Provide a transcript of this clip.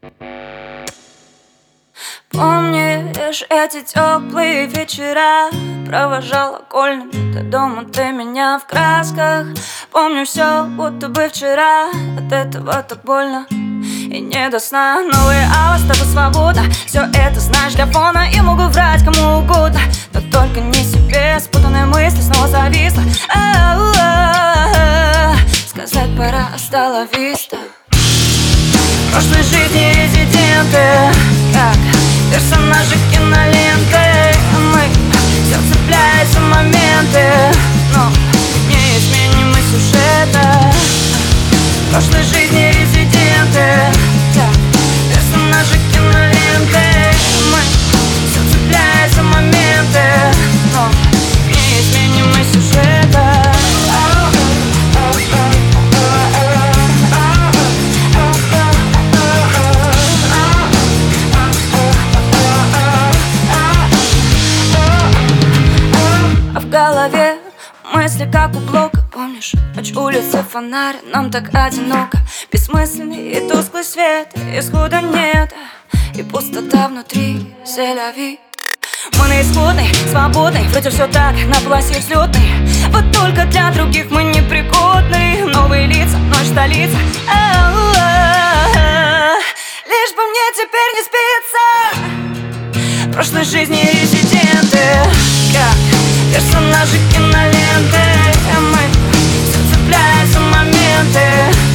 Помнишь эти теплые вечера? Провожал окольными до дома ты меня в красках. Помню все, будто бы вчера. От этого так больно и не до сна. Новые авось, тобой свобода. Все это знаешь для фона. И могу врать кому угодно, но только не себе. Спутанные мысли снова зависла. Сказать пора, остала виста. В прошлой жизни резиденты, как персонажи киноленты. Мы все цепляемся в моменты, но неизменимы сюжета. В прошлой жизни резиденты, как персонажи киноленты. Мы все цепляемся в моменты, но неизменимы сюжета. В голове мысли как у блока. Помнишь, ночь, улица, фонарь. Нам так одиноко. Бессмысленный и тусклый свет. Исхода нет и пустота внутри. Селяви. Мы на исходной, свободной. Вроде все так, на полосе взлетной. Вот только для других мы непригодны. Новые лица, ночь, столица. Лишь бы мне теперь не спится. В прошлой жизни резиденты, как персонажи киноленты. Мы все цепляемся в моменты.